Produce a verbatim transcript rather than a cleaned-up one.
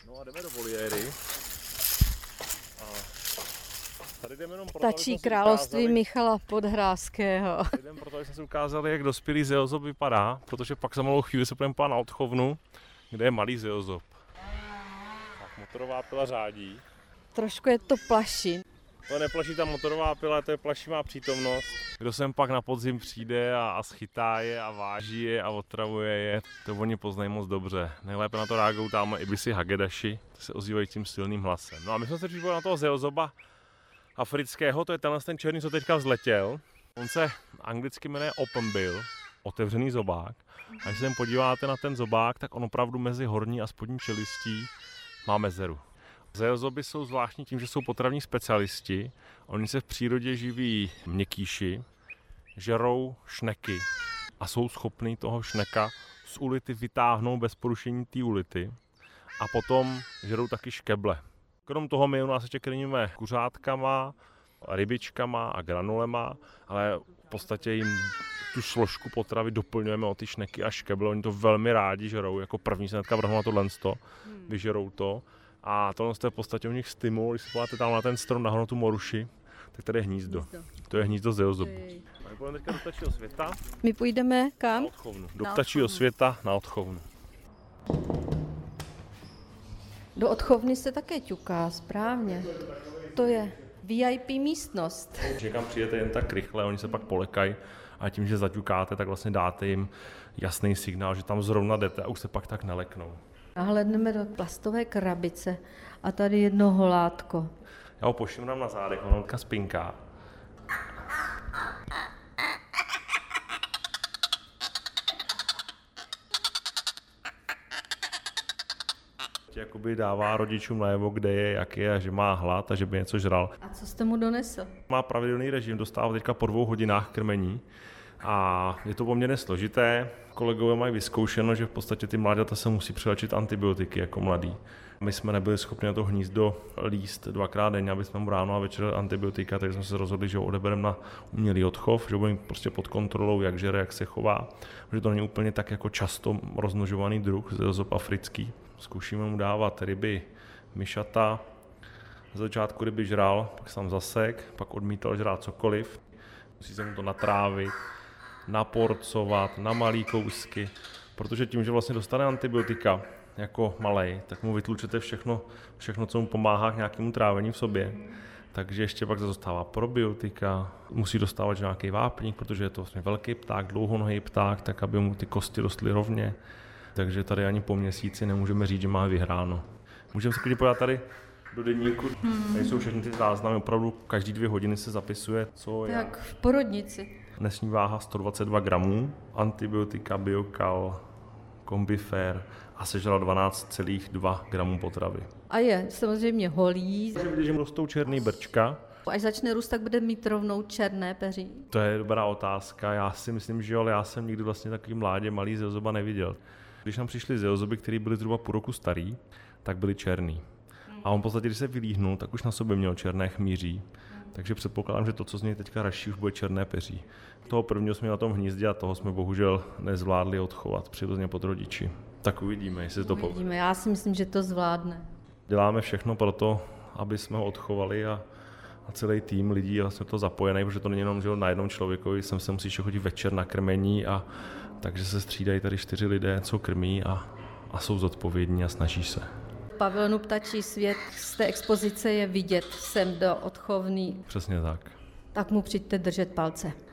No a jdeme do voliéry. A tady jdeme jenom proto, Ptačí království ukázali... Michala Podhrázkého. Tady jdeme proto, aby jsme si ukázali, jak dospělý zeozob vypadá, protože pak za malou chvíli se půjdeme pát na odchovnu, kde je malý zeozob. Tak motorová pila řádí. Trošku je to plaší. To neplaší ta motorová pila, to je plašivá přítomnost. Kdo sem pak na podzim přijde a, a schytá je a váží je a otravuje je, to oni poznají moc dobře. Nejlépe na to reagují tamhle ibisy hagedaši, to se ozývají tím silným hlasem. No a my jsme se přišli na toho zeozoba afrického, to je tenhle ten černý, co teďka vzletěl. On se anglicky jmenuje open bill, otevřený zobák. A když se podíváte na ten zobák, tak on opravdu mezi horní a spodní čelistí má mezeru. Zeozoby jsou zvláštní tím, že jsou potravní specialisti. Oni se v přírodě živí měkkýši, žerou šneky a jsou schopní toho šneka z ulity vytáhnout bez porušení té ulity. A potom žerou taky škeble. Krom toho my u nás ještě krmíme kuřátkama, rybičkama a granulema, ale v podstatě jim tu složku potravy doplňujeme o ty šneky a škeble. Oni to velmi rádi žerou, jako první se hnedka vrhnou na tohle, vyžerou to. A tohle je v podstatě u nich stimul, když se podíváte tam na ten strom, nahoru tu moruši, tak tady je hnízdo. hnízdo. To je hnízdo zeozobu. A my půjdeme teďka do ptačího světa. My půjdeme kam? Na odchovnu. Do ptačího světa na odchovnu. Do odchovny se také ťuká, správně. To je V I P místnost. Že kam přijete jen tak rychle, oni se pak polekají a tím, že zaťukáte, tak vlastně dáte jim jasný signál, že tam zrovna jdete a už se pak tak neleknou. Nahlédneme do plastové krabice a tady jedno holátko. Já ho pošimrám na zádech, ono teďka spinká. Jakoby dává rodičům najevo, kde je, jak je a že má hlad a že by něco žral. A co jste mu donesl? Má pravidelný režim, dostává teďka po dvou hodinách krmení a je to poměrně složité. Kolegové mají vyzkoušeno, že v podstatě ty mláďata se musí přiléčit antibiotiky jako mladý. My jsme nebyli schopni na to hnízdo líst dvakrát denně, aby jsme mu ráno a večer antibiotika, takže jsme se rozhodli, že ho odebereme na umělý odchov, že budeme prostě pod kontrolou, jak žere, jak se chová. Že to není úplně tak jako často rozmnožovaný druh, zeozob africký. Zkoušíme mu dávat ryby, myšata. Z začátku ryby žral, pak jsem zasek, pak odmítal žrát cokoliv. Musí se mu to natrávit, naporcovat na malý kousky, protože tím, že vlastně dostane antibiotika jako malej, tak mu vytlučete všechno, všechno, co mu pomáhá k nějakému trávení v sobě. Takže ještě pak dostává probiotika, musí dostávat nějaký vápník, protože je to vlastně velký pták, dlouhonohý pták, tak aby mu ty kosti rostly rovně. Takže tady ani po měsíci nemůžeme říct, že má vyhráno. Můžeme se klidně podívat tady do deníku. Hmm. Tady jsou všechny ty záznamy, opravdu každý dvě hodiny se zapisuje, co je. Jak v porodnici. Dnesní váha sto dvacet dva gramů, antibiotika, biokal, kombifér a sežral dvanáct celá dva gramů potravy. A je samozřejmě holý. Takže vidíš, že mu rostou černý brčka. Až začne růst, tak bude mít rovnou černé peří. To je dobrá otázka, já si myslím, že jo, ale já jsem nikdy vlastně takový mládě malý zeozoba neviděl. Když nám přišly zeozoby, které byly zhruba půl roku starý, tak byly černý. A on v podstatě, když se vylíhnul, tak už na sobě měl černé chmíří. Takže předpokládám, že to, co z něj teďka raší, už bude černé peří. Toho prvního jsme na tom hnízdě a toho jsme bohužel nezvládli odchovat přirozeně pod rodiči. Tak uvidíme, jestli to povede. Uvidíme, já si myslím, že to zvládne. Děláme všechno pro to, aby jsme ho odchovali a, a celý tým lidí vlastně to zapojený, protože to není jenom že na jednom člověkovi, sem se musí chodit večer na krmení a takže se střídají tady čtyři lidé, co krmí a, a jsou zodpovědní a snaží se. V pavilonu Ptačí svět z té expozice je vidět sem do odchovny. Přesně tak. Tak mu přijďte držet palce.